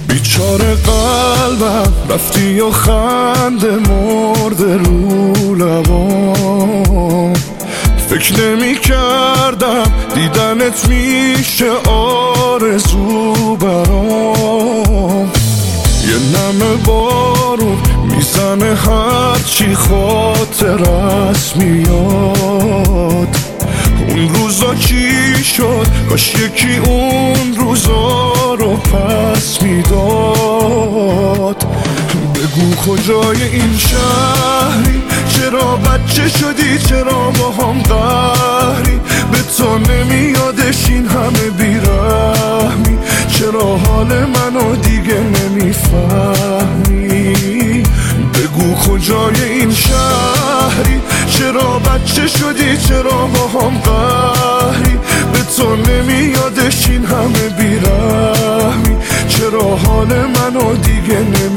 بیچاره قلبم رفتی و خنده مرده رو لبام، فکر نمی کردم دیدنت میشه آرزو برام. یه نمه بارون میزنه هرچی خاطرت میاد. اون روزا چی شد؟ کاش یکی اون روزا رو پس میداد. بگو کجای این شهری؟ چرا بچه شدی؟ چرا با هم قهری؟ به تو نمیادش این همه بیرحمی؟ چرا حال منو دیگه نمیفهمی؟ بگو کجای این شهری؟ چرا بچه شدی؟ چرا با هم قهری؟ به تو نمیادش این همه بیرحمی؟ چرا حال منو دیگه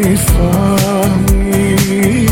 نمیفهمی؟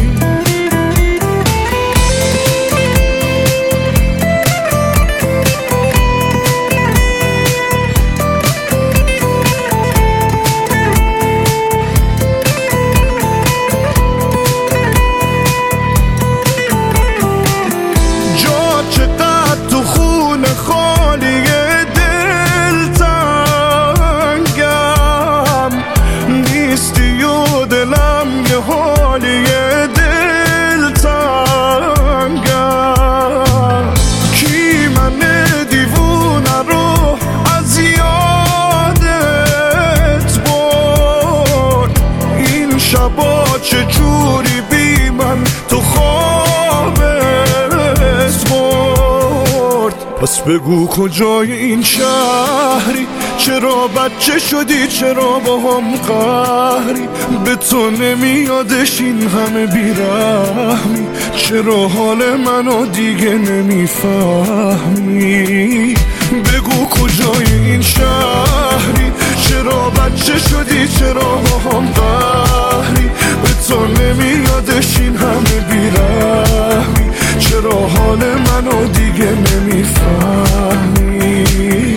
چه جوری بی من تو خوابت برد؟ پس بگو کجای این شهری؟ چرا بچه شدی؟ چرا با هم قهری؟ به تو نمیادش این همه بیرحمی؟ چرا حال منو دیگه نمیفهمی؟ بگو کجای این شهری؟ چرا بچه شدی؟ چرا با هم قهری؟ به تو نمیادش این همه بیرحمی؟ چرا حال منو دیگه نمیفهمی؟